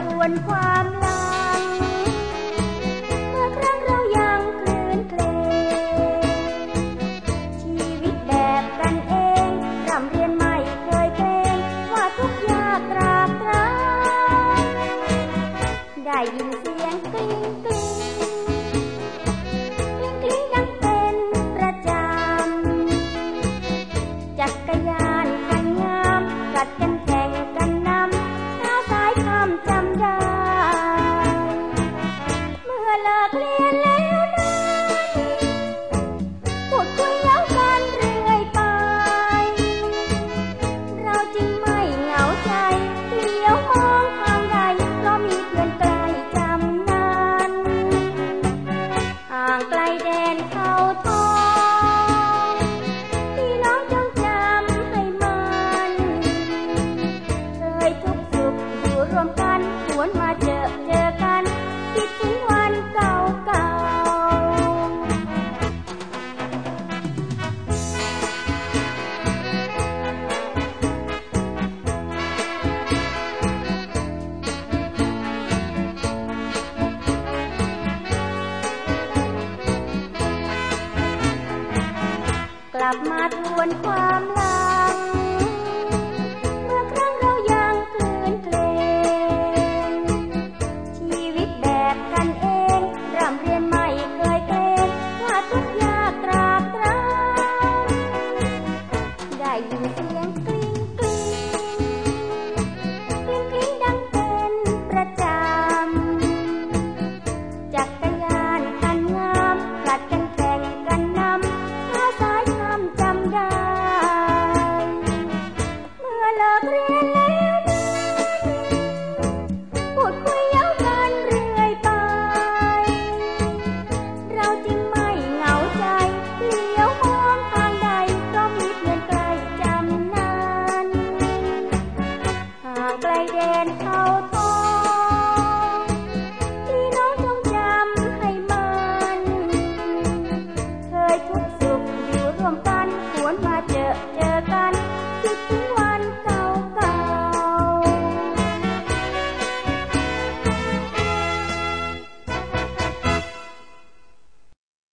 ทวนความหลังเมื่อครั้งเรายังคลื่นเครงชีวิตแบบกันเองร่ำเรียนไม่เคยเกรงว่าทุกยากตรากตรำได้ยินเสียงกลิ้งกลิ้งกลิ้งดังเป็นประจำจักรยานคันงามกัดกันแข่งกันนำเช้าสายค่ำจำได้เมื่อเลิกเรียนแล้วนั้นพูดคุยเย้ากันเรื่อยไปเราจึงไม่เหงาใจเลี้ยวมองทางใดเพราะมีเพื่อนใกล้จำนั้นห่างไกลแดนเขาทองพี่น้องจงจำให้มันเคยทุกข์สุขอยู่รวมกันหวนมาเจอกันคิดถึงวันเก่ากลับมาทวนความหลัง